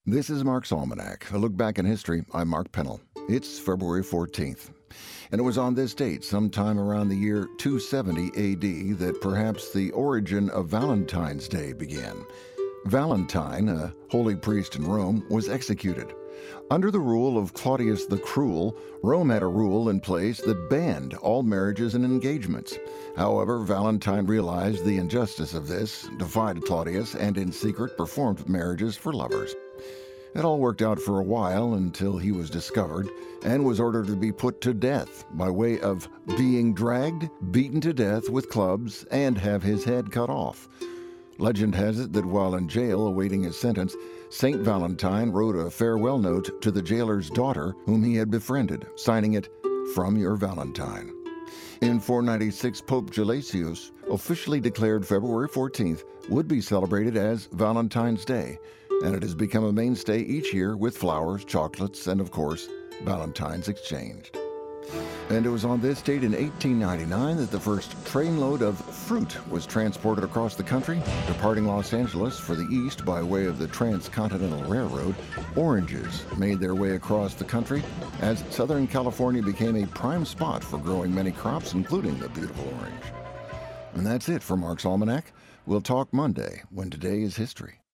This is Mark's Almanac, a look back in history. I'm Mark Pennell. It's February 14th. And it was on this date, sometime around the year 270 AD, that perhaps the origin of Valentine's Day began. Valentine, a holy priest in Rome, was executed. Under the rule of Claudius the Cruel, Rome had a rule in place that banned all marriages and engagements. However, Valentine realized the injustice of this, defied Claudius, and in secret performed marriages for lovers. It all worked out for a while until he was discovered and was ordered to be put to death by way of being dragged, beaten to death with clubs, and have his head cut off. Legend has it that while in jail awaiting his sentence, Saint Valentine wrote a farewell note to the jailer's daughter whom he had befriended, signing it, "From your Valentine." In 496, Pope Gelasius officially declared February 14th would be celebrated as Valentine's Day, and it has become a mainstay each year with flowers, chocolates, and of course, Valentines exchanged. And it was on this date in 1899 that the first trainload of fruit was transported across the country, departing Los Angeles for the east by way of the Transcontinental Railroad. Oranges made their way across the country as Southern California became a prime spot for growing many crops, including the beautiful orange. And that's it for Mark's Almanac. We'll talk Monday, when today is history.